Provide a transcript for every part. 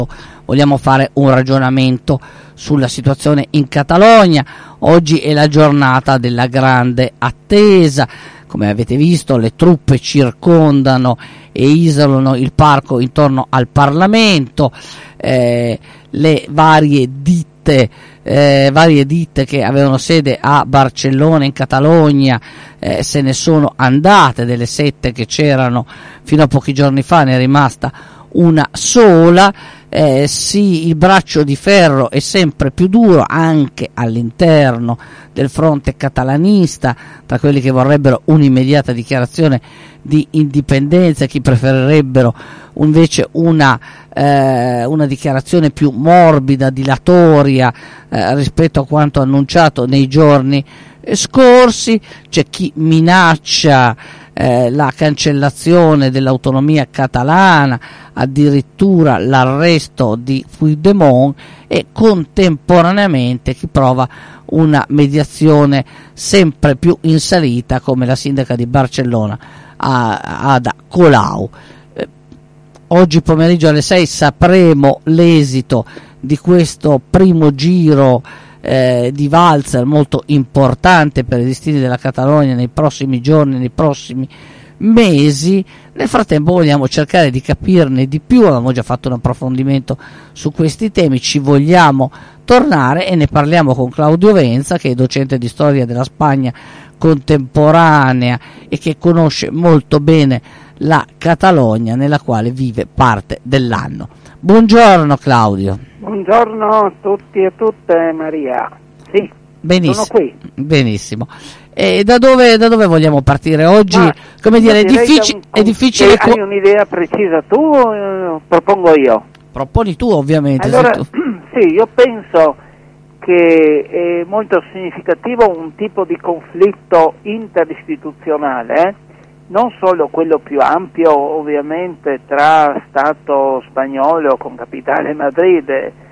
Vogliamo fare un ragionamento sulla situazione in Catalogna. Oggi è la giornata della grande attesa. Come avete visto, le truppe circondano e isolano il parco intorno al Parlamento. Le varie ditte che avevano sede a Barcellona in Catalogna se ne sono andate. Delle 7 che c'erano fino a pochi giorni fa ne è rimasta una sola. Sì, il braccio di ferro è sempre più duro anche all'interno del fronte catalanista, tra quelli che vorrebbero un'immediata dichiarazione di indipendenza e chi preferirebbero invece una dichiarazione più morbida, dilatoria rispetto a quanto annunciato nei giorni scorsi. C'è chi minaccia la cancellazione dell'autonomia catalana, addirittura l'arresto di Puigdemont, e contemporaneamente chi prova una mediazione sempre più in salita come la sindaca di Barcellona Ada Colau. Oggi pomeriggio alle 6 sapremo l'esito di questo primo giro di valzer molto importante per i destini della Catalogna nei prossimi giorni, nei prossimi mesi. Nel frattempo vogliamo cercare di capirne di più, abbiamo già fatto un approfondimento su questi temi, ci vogliamo tornare e ne parliamo con Claudio Venza, che è docente di storia della Spagna contemporanea e che conosce molto bene la Catalogna, nella quale vive parte dell'anno. Buongiorno Claudio. Buongiorno a tutti e a tutte, Maria. Sì, benissimo, sono qui. Benissimo. E da dove vogliamo partire oggi? Come dire, è difficile. Hai un'idea precisa tu o propongo io? Proponi tu, ovviamente. Allora, sì, io penso che è molto significativo un tipo di conflitto interistituzionale, non solo quello più ampio ovviamente tra Stato spagnolo con capitale Madrid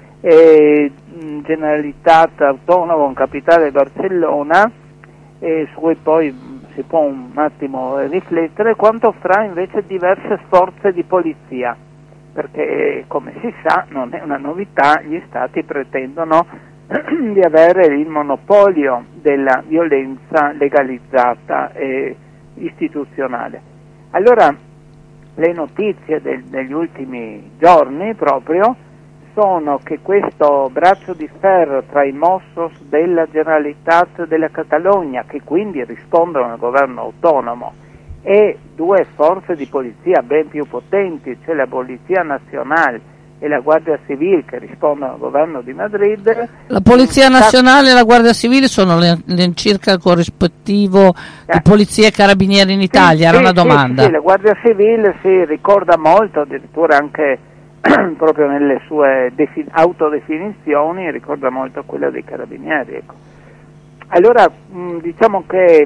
e Generalitat autonoma con capitale Barcellona, su cui poi si può un attimo riflettere, quanto fra invece diverse forze di polizia, perché come si sa non è una novità, gli Stati pretendono di avere il monopolio della violenza legalizzata e istituzionale. Allora le notizie degli ultimi giorni proprio sono che questo braccio di ferro tra i Mossos della Generalitat della Catalogna, che quindi rispondono al governo autonomo, e 2 forze di polizia ben più potenti, cioè la Polizia Nazionale e la Guardia Civile, che rispondono al governo di Madrid. La Polizia Nazionale e la Guardia Civile sono circa il corrispettivo di Polizia e Carabinieri in Italia, era una domanda. Sì, la Guardia Civile si ricorda molto, addirittura anche proprio nelle sue autodefinizioni, ricorda molto quella dei Carabinieri. Ecco. Allora, diciamo che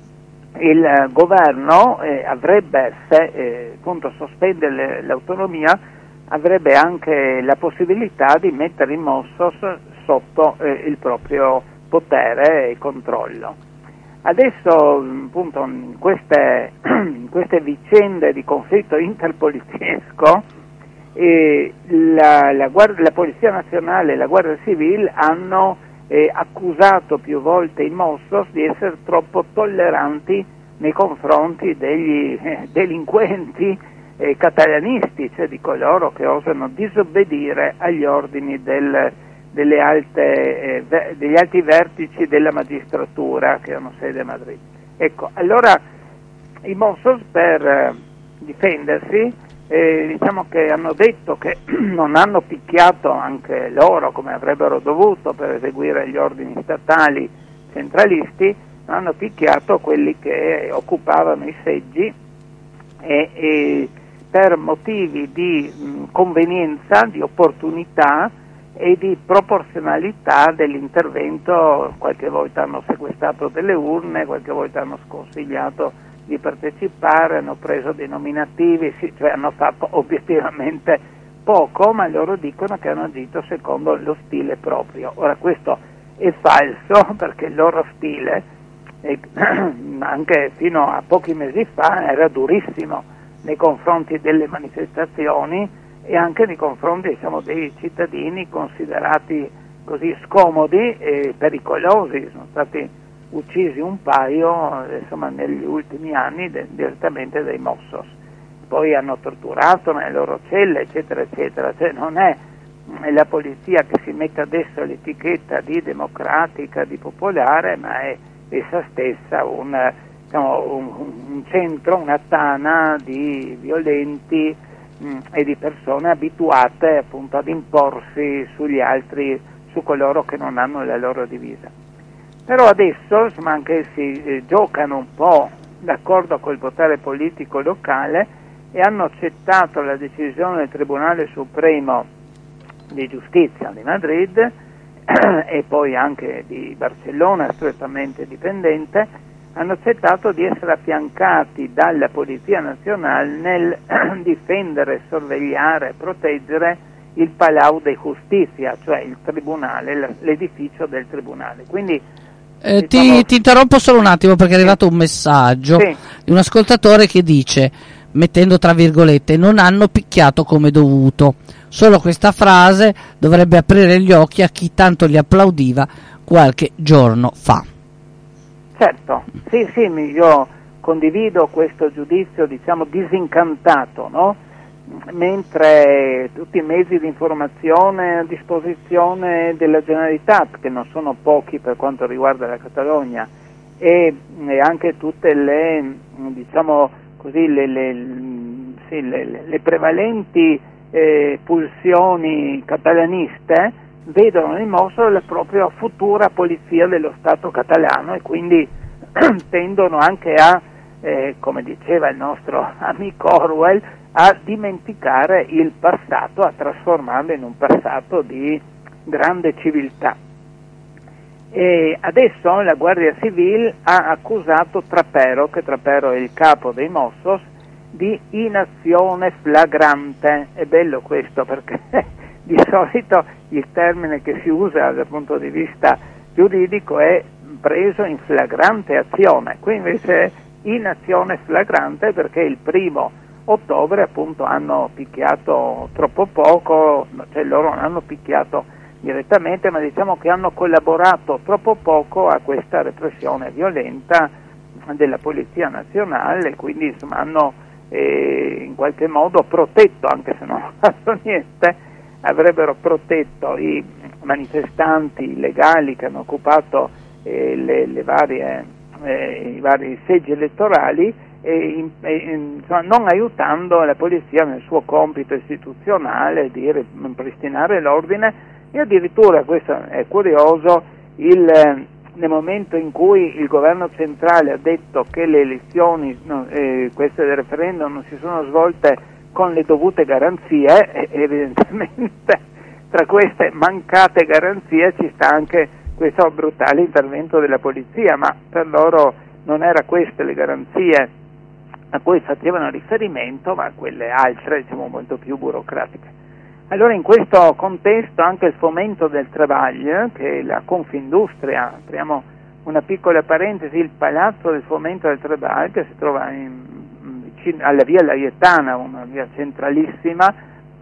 il governo avrebbe, se appunto sospende l'autonomia, avrebbe anche la possibilità di mettere i Mossos sotto il proprio potere e controllo. Adesso appunto in queste vicende di conflitto interpoliziesco la Polizia Nazionale e la Guardia Civile hanno accusato più volte i Mossos di essere troppo tolleranti nei confronti degli delinquenti catalanisti, cioè di coloro che osano disobbedire agli ordini degli alti vertici della magistratura che hanno sede a Madrid. Ecco, allora i Mossos per difendersi diciamo che hanno detto che non hanno picchiato anche loro come avrebbero dovuto per eseguire gli ordini statali centralisti, ma hanno picchiato quelli che occupavano i seggi e per motivi di convenienza, di opportunità e di proporzionalità dell'intervento. Qualche volta hanno sequestrato delle urne, qualche volta hanno sconsigliato di partecipare, hanno preso dei nominativi, cioè hanno fatto obiettivamente poco, ma loro dicono che hanno agito secondo lo stile proprio. Ora questo è falso, perché il loro stile anche fino a pochi mesi fa era durissimo nei confronti delle manifestazioni e anche nei confronti, diciamo, dei cittadini considerati così scomodi e pericolosi. Sono stati uccisi un paio, insomma, negli ultimi anni direttamente dai Mossos. Poi hanno torturato nelle loro celle, eccetera, eccetera. Cioè non è la polizia che si mette adesso l'etichetta di democratica, di popolare, ma è essa stessa un centro, una tana di violenti e di persone abituate appunto ad imporsi sugli altri, su coloro che non hanno la loro divisa. Però adesso, insomma, anche si giocano un po' d'accordo col potere politico locale e hanno accettato la decisione del Tribunale Supremo di Giustizia di Madrid e poi anche di Barcellona, strettamente dipendente. Hanno accettato di essere affiancati dalla Polizia Nazionale nel difendere, sorvegliare, proteggere il Palau de Justicia, cioè il tribunale, l'edificio del tribunale. Quindi ti interrompo solo un attimo perché è arrivato un messaggio di un ascoltatore che dice, mettendo tra virgolette, non hanno picchiato come dovuto. Solo questa frase dovrebbe aprire gli occhi a chi tanto li applaudiva qualche giorno fa. Certo, sì, io condivido questo giudizio, diciamo, disincantato, no? Mentre tutti i mezzi di informazione a disposizione della Generalitat, che non sono pochi per quanto riguarda la Catalogna, e anche tutte le, diciamo così, le prevalenti pulsioni catalaniste vedono nel Mossos la propria futura polizia dello Stato catalano e quindi tendono anche a, come diceva il nostro amico Orwell, a dimenticare il passato, a trasformarlo in un passato di grande civiltà. E adesso la Guardia Civile ha accusato Trapero, che Trapero è il capo dei Mossos, di inazione flagrante. È bello questo perché di solito il termine che si usa dal punto di vista giuridico è preso in flagrante azione, qui invece è inazione flagrante perché il 1° ottobre appunto hanno picchiato troppo poco, cioè loro non hanno picchiato direttamente, ma diciamo che hanno collaborato troppo poco a questa repressione violenta della Polizia Nazionale, quindi insomma hanno in qualche modo protetto, anche se non hanno fatto niente, avrebbero protetto i manifestanti illegali che hanno occupato i vari seggi elettorali insomma, non aiutando la polizia nel suo compito istituzionale di ripristinare l'ordine. E addirittura, questo è curioso, nel momento in cui il governo centrale ha detto che le elezioni, queste del referendum, non si sono svolte con le dovute garanzie, evidentemente tra queste mancate garanzie ci sta anche questo brutale intervento della polizia, ma per loro non era queste le garanzie a cui facevano riferimento, ma quelle altre, diciamo, molto più burocratiche. Allora in questo contesto anche il fomento del Travaglio, che è la Confindustria, apriamo una piccola parentesi, il Palazzo del Fomento del Travaglio, che si trova alla via Laietana, una via centralissima,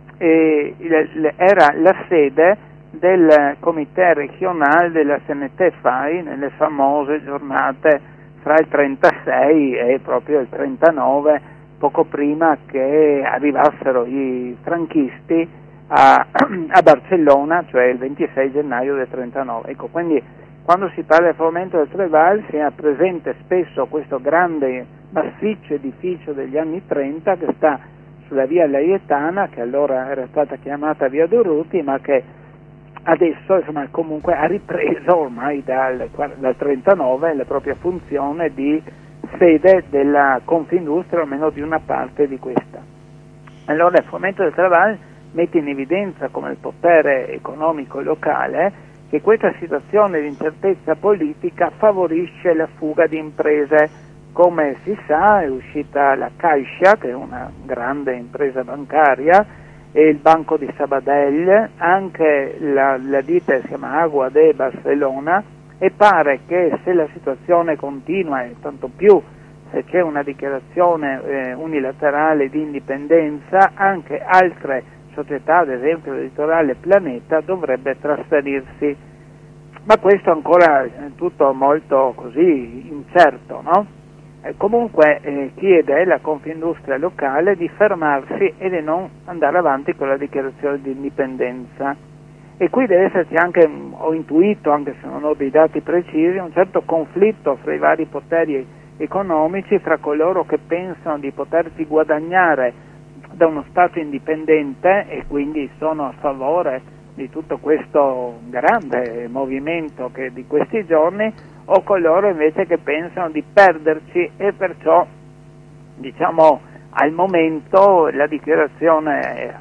era la sede del Comité Regionale della CNT-FAI nelle famose giornate fra il 36 e proprio il 39, poco prima che arrivassero i franchisti a Barcellona, cioè il 26 gennaio del 39. Ecco, quindi quando si parla del fomento del Travaglio si ha presente spesso questo grande massiccio edificio degli anni 30 che sta sulla via Laietana, che allora era stata chiamata via Durruti, ma che adesso insomma comunque ha ripreso ormai dal 39 la propria funzione di sede della Confindustria, almeno di una parte di questa. Allora il fomento del Travaglio mette in evidenza come il potere economico locale che questa situazione di incertezza politica favorisce la fuga di imprese. Come si sa è uscita la Caixa, che è una grande impresa bancaria, e il Banco di Sabadell, anche la ditta si chiama Agua de Barcelona, e pare che se la situazione continua, e tanto più se c'è una dichiarazione unilaterale di indipendenza, anche altre società, ad esempio l'editoriale Planeta, dovrebbe trasferirsi, ma questo ancora è tutto molto così incerto, no? Comunque chiede alla Confindustria locale di fermarsi e di non andare avanti con la dichiarazione di indipendenza. E qui deve esserci anche, ho intuito, anche se non ho dei dati precisi, un certo conflitto fra i vari poteri economici, fra coloro che pensano di potersi guadagnare da uno Stato indipendente e quindi sono a favore di tutto questo grande movimento che di questi giorni, o coloro invece che pensano di perderci e perciò, diciamo, al momento la dichiarazione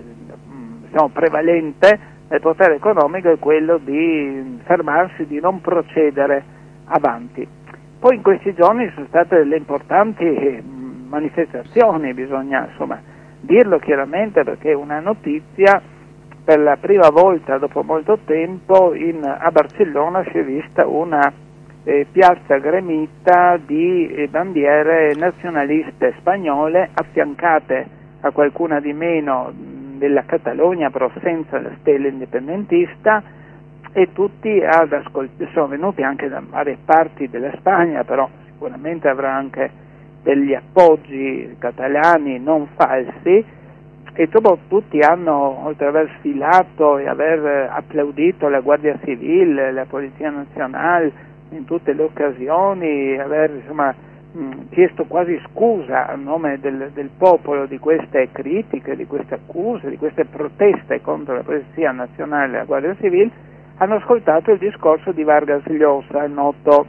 prevalente del potere economico è quello di fermarsi, di non procedere avanti. Poi in questi giorni sono state delle importanti manifestazioni, bisogna insomma dirlo chiaramente, perché è una notizia. Per la prima volta dopo molto tempo a Barcellona si è vista una piazza gremita di bandiere nazionaliste spagnole affiancate a qualcuna di meno della Catalogna, però senza la stella indipendentista, e tutti sono venuti anche da varie parti della Spagna, però sicuramente avrà anche degli appoggi catalani non falsi, e dopo tutti hanno, oltre ad aver sfilato e aver applaudito la Guardia Civile, la Polizia Nazionale in tutte le occasioni, aver insomma chiesto quasi scusa a nome del popolo di queste critiche, di queste accuse, di queste proteste contro la Polizia Nazionale e la Guardia Civile, hanno ascoltato il discorso di Vargas Llosa, il noto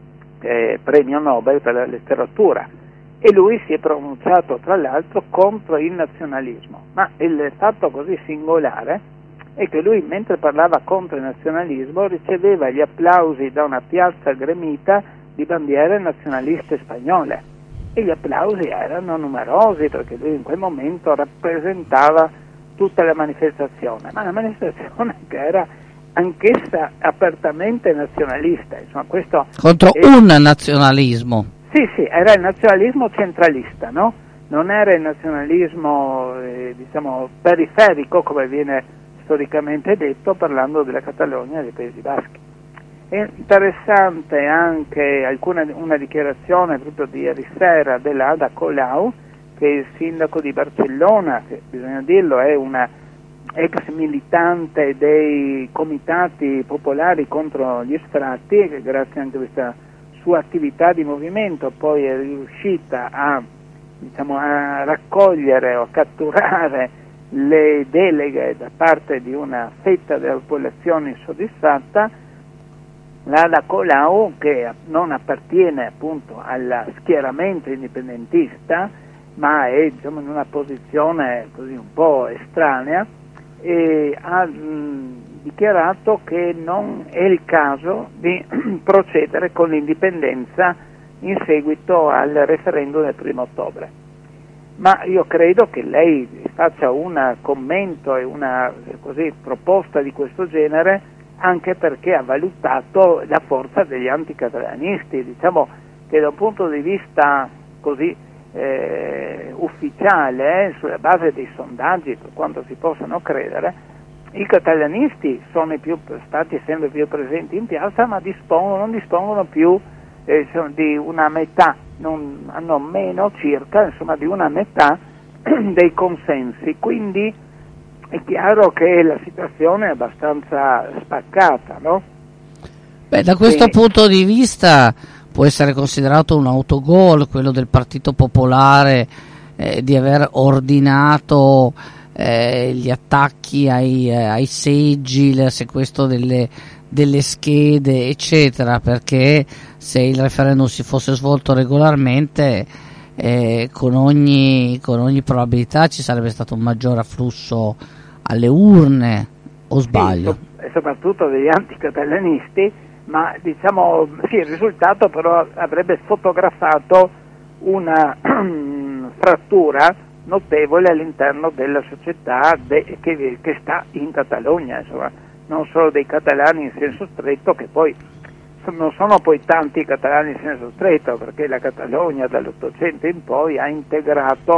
premio Nobel per la letteratura, e lui si è pronunciato tra l'altro contro il nazionalismo, ma il fatto così singolare è che lui, mentre parlava contro il nazionalismo, riceveva gli applausi da una piazza gremita di bandiere nazionaliste spagnole, e gli applausi erano numerosi perché lui in quel momento rappresentava tutta la manifestazione, ma la manifestazione che era anch'essa apertamente nazionalista, insomma, questo contro un nazionalismo. Sì, era il nazionalismo centralista, no? Non era il nazionalismo diciamo periferico, come viene storicamente detto, parlando della Catalogna e dei Paesi Baschi. È interessante anche una dichiarazione proprio di ieri sera della Ada Colau, che è il sindaco di Barcellona, che bisogna dirlo è una ex militante dei comitati popolari contro gli sfratti, e che grazie anche a questa sua attività di movimento poi è riuscita a raccogliere o a catturare le deleghe da parte di una fetta della popolazione insoddisfatta. L'Ada Colau, che non appartiene appunto al schieramento indipendentista, ma è in una posizione così un po' estranea, e ha dichiarato che non è il caso di procedere con l'indipendenza in seguito al referendum del 1° ottobre. Ma io credo che lei faccia un commento e una proposta di questo genere anche perché ha valutato la forza degli anticatalanisti. Diciamo che da un punto di vista così ufficiale, sulla base dei sondaggi, per quanto si possano credere, i catalanisti sono stati sempre più presenti in piazza, ma non dispongono più di una metà, hanno meno circa di una metà dei consensi, quindi è chiaro che la situazione è abbastanza spaccata, no? Beh, da questo punto di vista può essere considerato un autogol quello del Partito Popolare di aver ordinato gli attacchi ai seggi, il sequestro delle schede, eccetera, perché se il referendum si fosse svolto regolarmente con ogni probabilità ci sarebbe stato un maggiore afflusso alle urne, o sbaglio? Sì, soprattutto degli anticatalanisti, ma il risultato però avrebbe fotografato una frattura notevole all'interno della società che sta in Catalogna, non solo dei catalani in senso stretto, che poi non sono poi tanti catalani in senso stretto, perché la Catalogna dall'800 in poi ha integrato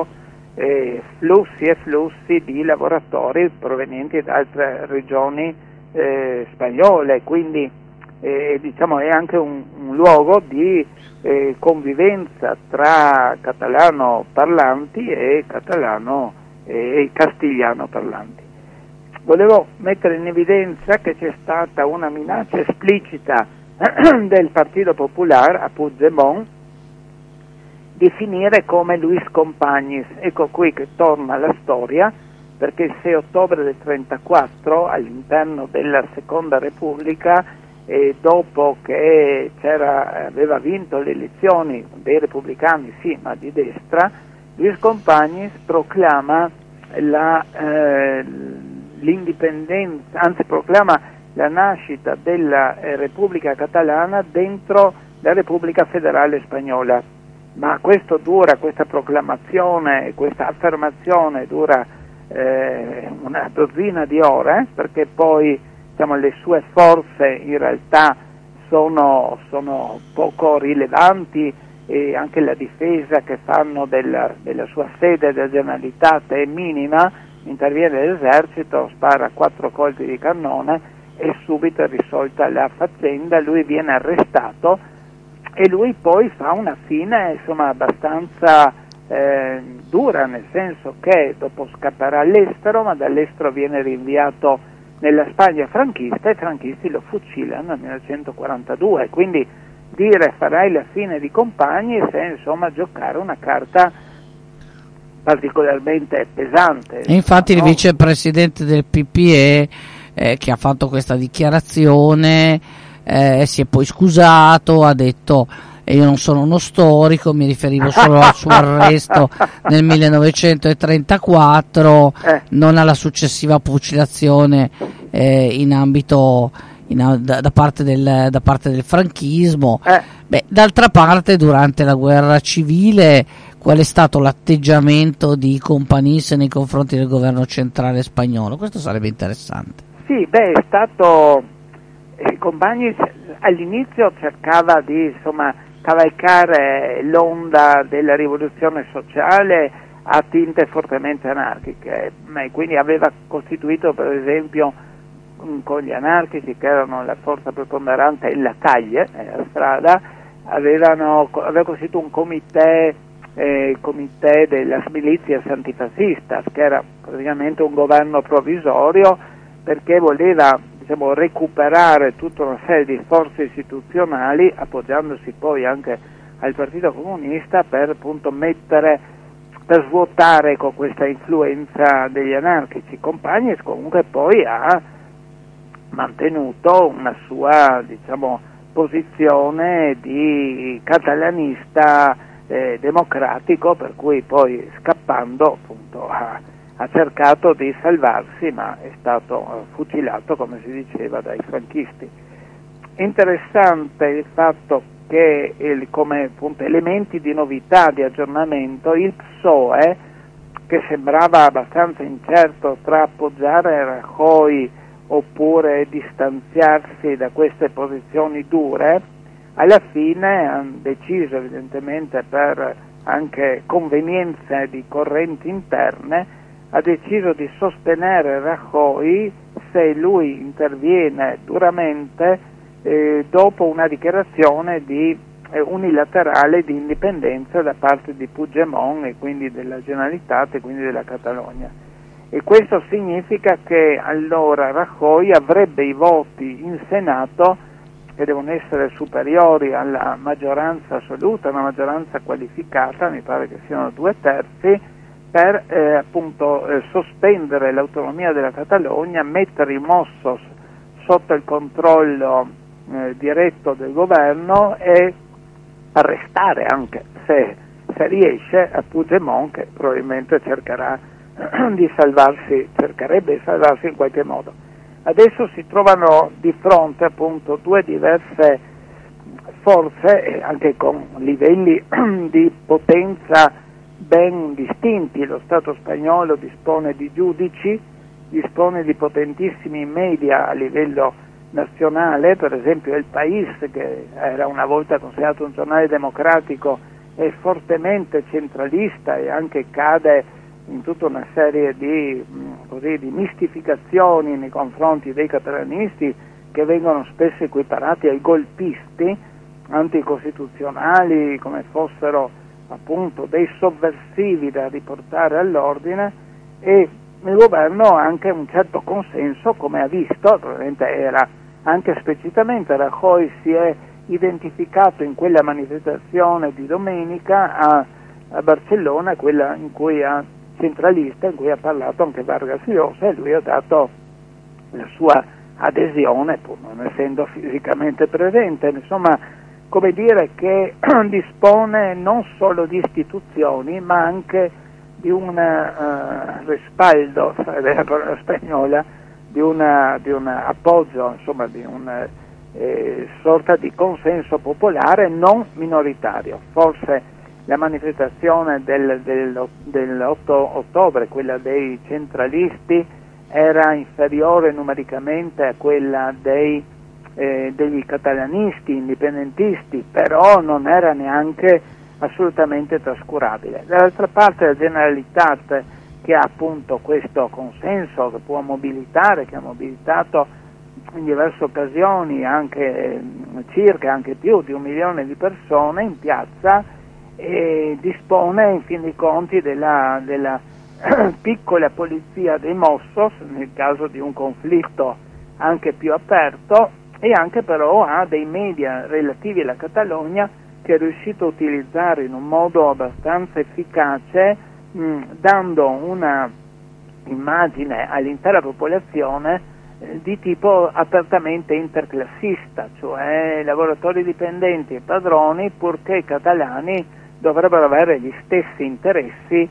flussi e flussi di lavoratori provenienti da altre regioni spagnole, quindi diciamo è anche un luogo di convivenza tra catalano parlanti e castigliano parlanti. Volevo mettere in evidenza che c'è stata una minaccia esplicita del Partito Popolare a Puigdemont di finire come Luis Companys. Ecco qui che torna la storia, perché il 6 ottobre del 1934 all'interno della Seconda Repubblica, dopo che aveva vinto le elezioni dei repubblicani, sì, ma di destra, Luis Companys proclama l'indipendenza, anzi proclama la nascita della Repubblica Catalana dentro la Repubblica Federale Spagnola. Ma questa proclamazione, questa affermazione dura una dozzina di ore, perché poi le sue forze in realtà sono poco rilevanti, e anche la difesa che fanno della sua sede della Generalitat è minima. Interviene l'esercito, spara 4 colpi di cannone e subito è risolta la faccenda. Lui viene arrestato e lui poi fa una fine abbastanza dura, nel senso che dopo scapperà all'estero, ma dall'estero viene rinviato nella Spagna franchista e i franchisti lo fucilano nel 1942. Quindi dire farai la fine di Companys è giocare una carta particolarmente pesante. E infatti il vicepresidente del PPE che ha fatto questa dichiarazione si è poi scusato, ha detto io non sono uno storico, mi riferivo solo al suo arresto nel 1934, non alla successiva fucilazione da parte del franchismo. D'altra parte, durante la guerra civile, qual è stato l'atteggiamento di Companys nei confronti del governo centrale spagnolo? Questo sarebbe interessante. Sì, è stato Companys all'inizio cercava di cavalcare l'onda della rivoluzione sociale a tinte fortemente anarchiche, quindi aveva costituito, per esempio, con gli anarchici, che erano la forza preponderante in la calle, la strada, aveva costituito un comité delle milizie antifascistas, che era praticamente un governo provvisorio, perché voleva recuperare tutta una serie di forze istituzionali, appoggiandosi poi anche al Partito Comunista, per svuotare con questa influenza degli anarchici. Companys comunque poi ha mantenuto una sua posizione di catalanista democratico, per cui poi scappando ha cercato di salvarsi, ma è stato fucilato, come si diceva, dai franchisti. Interessante il fatto che come elementi di novità, di aggiornamento, il PSOE, che sembrava abbastanza incerto tra appoggiare Rajoy oppure distanziarsi da queste posizioni dure, alla fine hanno deciso, evidentemente per anche convenienze di correnti interne, ha deciso di sostenere Rajoy se lui interviene duramente dopo una dichiarazione unilaterale di indipendenza da parte di Puigdemont e quindi della Generalitat e quindi della Catalogna. E questo significa che allora Rajoy avrebbe i voti in Senato che devono essere superiori alla maggioranza assoluta, una maggioranza qualificata, mi pare che siano 2/3, per sospendere l'autonomia della Catalogna, mettere i Mossos sotto il controllo diretto del governo e arrestare, anche se riesce, a Puigdemont, che probabilmente cercherebbe di salvarsi in qualche modo. Adesso si trovano di fronte due diverse forze, anche con livelli di potenza ben distinti. Lo Stato spagnolo dispone di giudici, dispone di potentissimi media a livello nazionale, per esempio El País, che era una volta considerato un giornale democratico, è fortemente centralista e anche cade in tutta una serie di mistificazioni nei confronti dei catalanisti, che vengono spesso equiparati ai golpisti anticostituzionali, come fossero appunto dei sovversivi da riportare all'ordine, e il governo ha anche un certo consenso, come ha visto, probabilmente era anche esplicitamente Rajoy si è identificato in quella manifestazione di domenica a Barcellona, quella in cui centralista, in cui ha parlato anche Vargas Llosa, e lui ha dato la sua adesione, pur non essendo fisicamente presente. Insomma, come dire che dispone non solo di istituzioni, ma anche di un respaldo, sarebbe la parola spagnola, di un appoggio, insomma di una sorta di consenso popolare non minoritario. Forse la manifestazione dell'8 ottobre, quella dei centralisti, era inferiore numericamente a quella degli catalanisti, indipendentisti, però non era neanche assolutamente trascurabile. Dall'altra parte la Generalitat, che ha appunto questo consenso, che può mobilitare, che ha mobilitato in diverse occasioni anche circa, anche più di 1 milione di persone in piazza, e dispone in fin dei conti della piccola polizia dei Mossos nel caso di un conflitto anche più aperto, e anche però ha dei media relativi alla Catalogna che è riuscito a utilizzare in un modo abbastanza efficace, dando una immagine all'intera popolazione di tipo apertamente interclassista, cioè lavoratori dipendenti e padroni, purché i catalani dovrebbero avere gli stessi interessi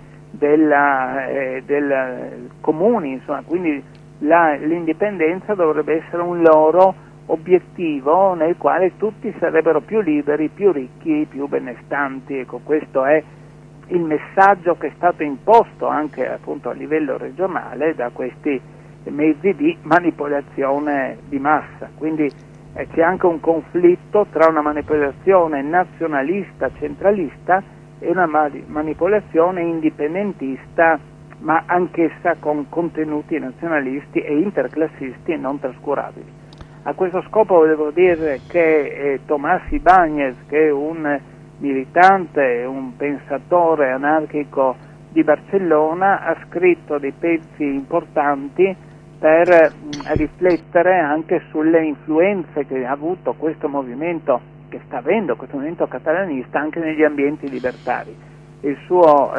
del comuni, insomma, quindi l'indipendenza dovrebbe essere un loro obiettivo nel quale tutti sarebbero più liberi, più ricchi, più benestanti. Ecco, questo è il messaggio che è stato imposto anche appunto a livello regionale da questi mezzi di manipolazione di massa. Quindi c'è anche un conflitto tra una manipolazione nazionalista, centralista, e una manipolazione indipendentista, ma anch'essa con contenuti nazionalisti e interclassisti non trascurabili. A questo scopo volevo dire che Tomás Ibáñez, che è un militante, un pensatore anarchico di Barcellona, ha scritto dei pezzi importanti per riflettere anche sulle influenze che ha avuto questo movimento, che sta avendo questo movimento catalanista anche negli ambienti libertari. Il suo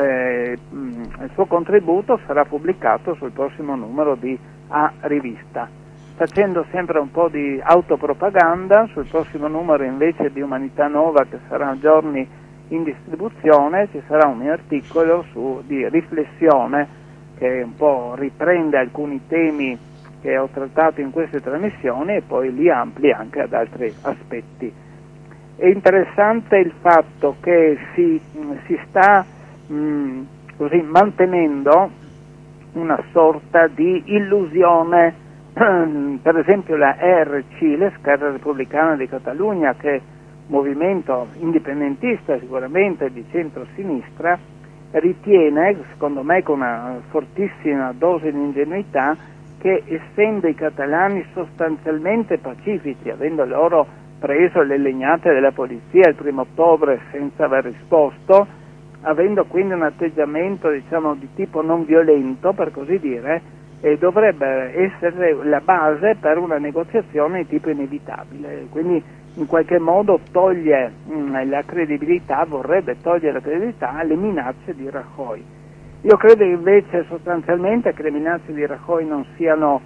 contributo sarà pubblicato sul prossimo numero di A Rivista. Facendo sempre un po' di autopropaganda, sul prossimo numero invece di Umanità Nova, che sarà a giorni in distribuzione, ci sarà un mio articolo di riflessione che un po' riprende alcuni temi che ho trattato in queste trasmissioni e poi li amplia anche ad altri aspetti. È interessante il fatto che si sta così mantenendo una sorta di illusione, per esempio la ERC, la Squadra Repubblicana di Catalunya, che è movimento indipendentista sicuramente di centro-sinistra, ritiene, secondo me con una fortissima dose di ingenuità, che essendo i catalani sostanzialmente pacifici, avendo loro preso le legnate della polizia il 1° ottobre senza aver risposto, avendo quindi un atteggiamento diciamo di tipo non violento, per così dire, dovrebbe essere la base per una negoziazione di tipo inevitabile. Quindi in qualche modo toglie la credibilità, vorrebbe togliere la credibilità alle minacce di Rajoy. Io credo invece sostanzialmente che le minacce di Rajoy non siano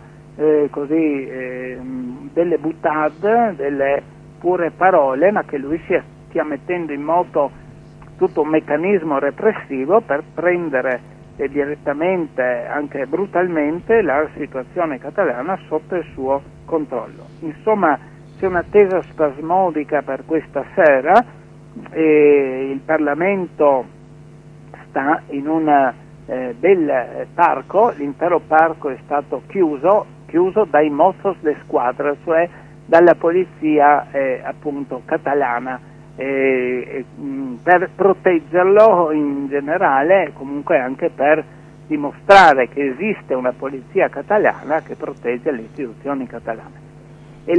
delle boutade, delle pure parole, ma che lui stia mettendo in moto tutto un meccanismo repressivo per prendere direttamente, anche brutalmente, la situazione catalana sotto il suo controllo. Insomma, c'è un'attesa spasmodica per questa sera, il Parlamento sta in un bel parco, l'intero parco è stato chiuso dai Mossos d'Esquadra, cioè dalla polizia appunto catalana, per proteggerlo in generale e comunque anche per dimostrare che esiste una polizia catalana che protegge le istituzioni catalane. E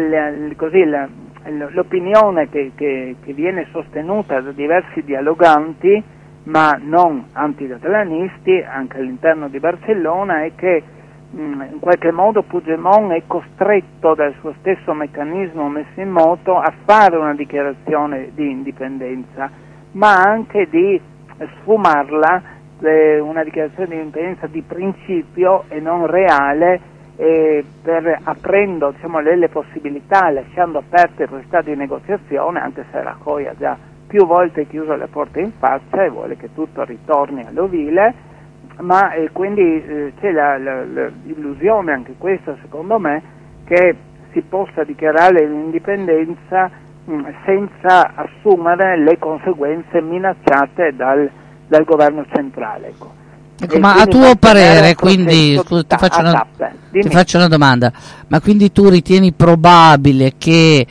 l'opinione che viene sostenuta da diversi dialoganti, ma non anticatalanisti, anche all'interno di Barcellona, è che in qualche modo Puigdemont è costretto dal suo stesso meccanismo messo in moto a fare una dichiarazione di indipendenza, ma anche di sfumarla, una dichiarazione di indipendenza di principio e non reale, aprendo le possibilità, lasciando aperte questa di negoziazione, anche se Rajoy ha già più volte chiuso le porte in faccia e vuole che tutto ritorni all'ovile, ma quindi c'è l'illusione, anche questa secondo me, che si possa dichiarare l'indipendenza senza assumere le conseguenze minacciate dal governo centrale. Ecco, ma a tuo parere, quindi ti faccio una domanda, ma quindi tu ritieni probabile che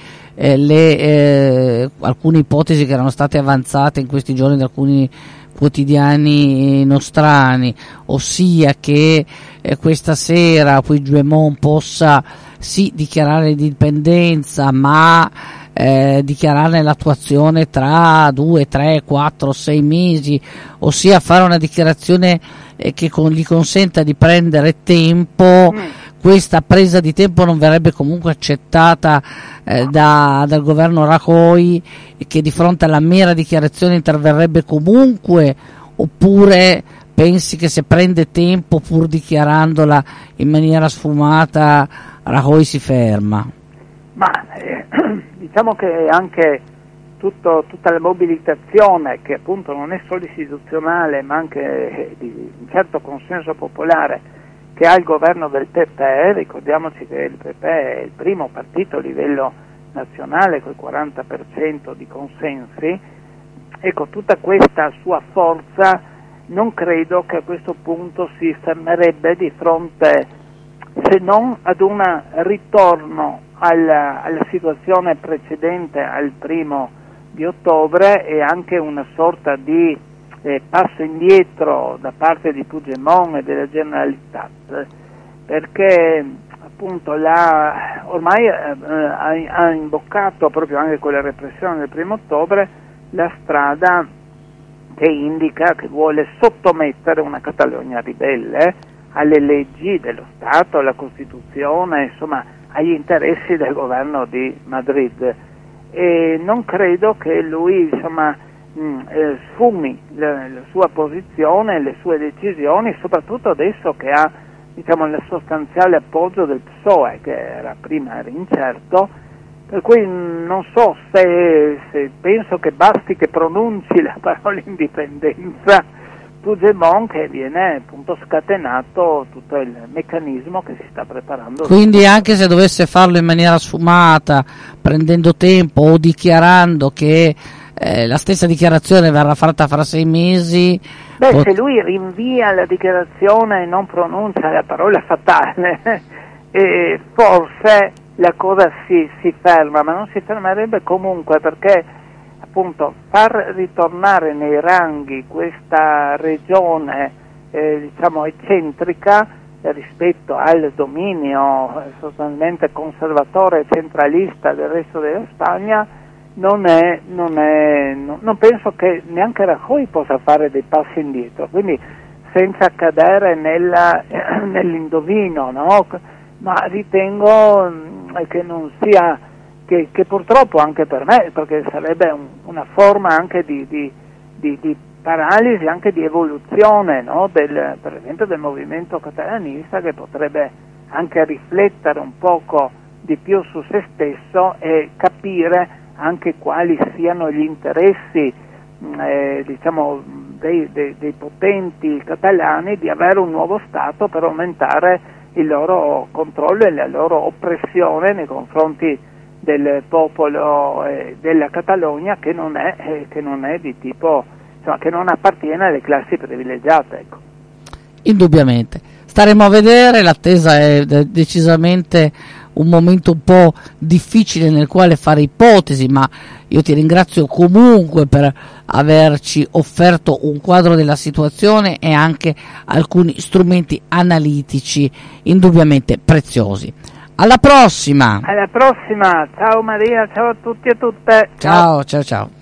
alcune ipotesi che erano state avanzate in questi giorni da alcuni quotidiani nostrani, ossia che questa sera Puigdemont possa sì dichiarare l'indipendenza, ma dichiararne l'attuazione tra 2, 3, 4, 6 mesi, ossia fare una dichiarazione che gli consenta di prendere tempo, questa presa di tempo non verrebbe comunque accettata dal governo Rajoy, che di fronte alla mera dichiarazione interverrebbe comunque, oppure pensi che se prende tempo pur dichiarandola in maniera sfumata Rajoy si ferma? Ma diciamo che anche tutta la mobilitazione, che appunto non è solo istituzionale ma anche di un certo consenso popolare, che ha il governo del PP, ricordiamoci che il PP è il primo partito a livello nazionale col 40% di consensi, ecco, tutta questa sua forza non credo che a questo punto si fermerebbe di fronte, se non ad un ritorno alla situazione precedente al 1° ottobre e anche una sorta di passo indietro da parte di Puigdemont e della Generalitat, perché appunto ormai ha imboccato, proprio anche con la repressione del 1° ottobre, la strada che indica che vuole sottomettere una Catalogna ribelle alle leggi dello Stato, alla Costituzione, insomma agli interessi del governo di Madrid, e non credo che lui sfumi la sua posizione, le sue decisioni, soprattutto adesso che ha il sostanziale appoggio del PSOE, che prima era incerto, per cui non so se penso che basti che pronunci la parola indipendenza Puigdemont, che viene appunto scatenato tutto il meccanismo che si sta preparando. Quindi anche se dovesse farlo in maniera sfumata, prendendo tempo o dichiarando che la stessa dichiarazione verrà fatta fra 6 mesi. Se lui rinvia la dichiarazione e non pronuncia la parola fatale, forse la cosa si ferma, ma non si fermerebbe comunque, perché appunto far ritornare nei ranghi questa regione eccentrica rispetto al dominio sostanzialmente conservatore e centralista del resto della Spagna non penso che neanche Rajoy possa fare dei passi indietro, quindi senza cadere nell'indovino, no? Ma ritengo che non sia, che purtroppo anche per me, perché sarebbe una forma anche di paralisi, anche di evoluzione, no? Per esempio del movimento catalanista, che potrebbe anche riflettere un poco di più su se stesso e capire anche quali siano gli interessi dei potenti catalani di avere un nuovo Stato per aumentare il loro controllo e la loro oppressione nei confronti del popolo della Catalogna, che non è di tipo, che non appartiene alle classi privilegiate, ecco. Indubbiamente. staremo a vedere, l'attesa è decisamente un momento un po' difficile nel quale fare ipotesi, ma io ti ringrazio comunque per averci offerto un quadro della situazione e anche alcuni strumenti analitici indubbiamente preziosi. Alla prossima! Alla prossima, ciao Maria, ciao a tutti e a tutte. Ciao, ciao, ciao.